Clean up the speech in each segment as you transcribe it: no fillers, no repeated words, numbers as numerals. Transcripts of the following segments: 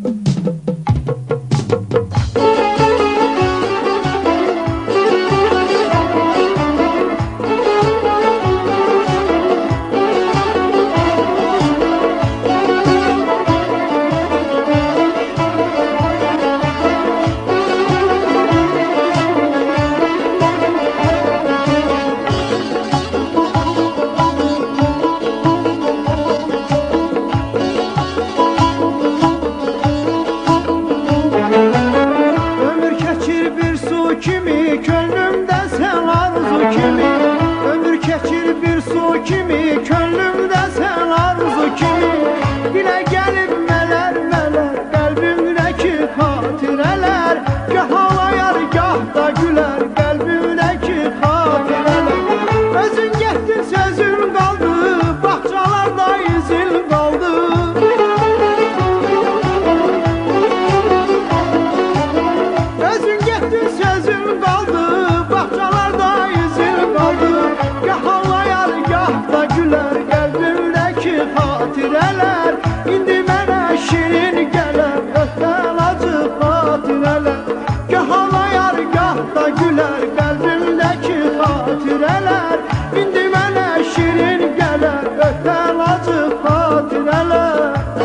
Kimi könlümde sen arzu kimi, ömür keçir bir su kimi, könlümde sen arzu kimi. Dilə gəlib mələr mələr qəlbimdəki xatirələr, gah ağlayar gah da gülər qəlbimdəki xatirələr. Özün getdin sözün qaldı, bağçalarda izin qaldı. Özün getdin sözün qaldı, bağçalarda izin qaldı. Gah ağlayar gah da gülər qəlbimdəki xatirələr. İndi mənə şirin gələr ötən acı xatirələr. Gah ağlayar gah da gülər qəlbimdəki xatirələr. İndi mənə şirin gələr ötən acı xatirələr.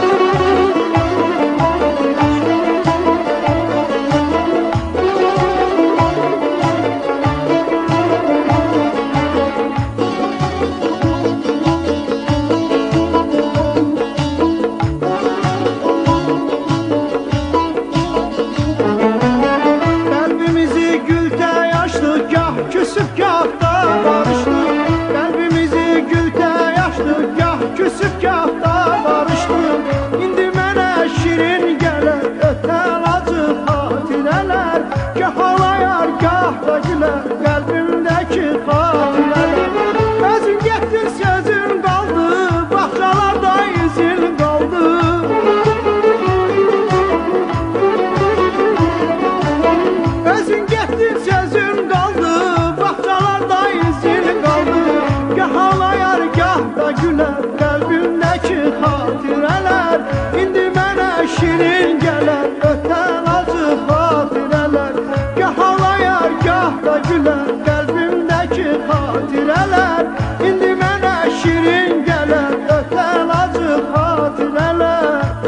Küsüp gah da barıştık, qəlbimizi gültə yaşdık, gah küsüp gah da barışdık. İndi mənə şirin gələr ötən acı xatirələr, gah ağlayar gah da gülər qəlbimdəki xatirələr. Özün getdin sözün qaldı, bağçalarda izin qaldı. Özün getdin sözün qaldı, bağçalarda izin qaldı. Gah ağlayar gah da gülər qəlbimdəki xatirələr. İndi mənə şirin gələr ötən acı xatirələr. Gah ağlayar gah da gülər qəlbimdəki xatirələr. İndi mənə şirin gələr ötən acı xatirələr.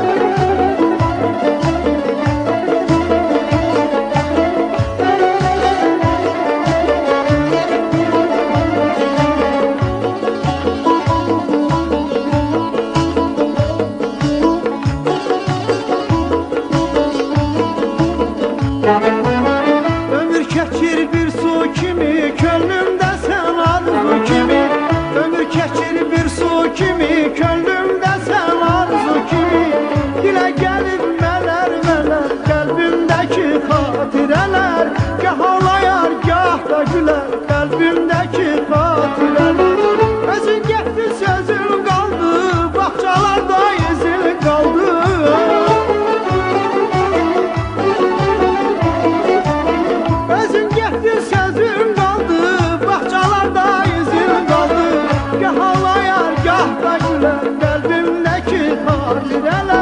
Ömür keçir bir su kimi, könlümdə sən arzu kimi. Ömür keçir bir su kimi, könlümdə sən arzu kimi. Dilə gəlib mələr mələr qəlbimdəki xatirələr. Gah ağlayar gah da gülər qəlbimdəki xatirələr. Özün getdin sözün qaldı, bağçalarda izin qaldı. Özün getdin sözün qaldı, bağçalarda izin qaldı. Gah ağlayar gah da gülər qəlbimdəki xatirələr.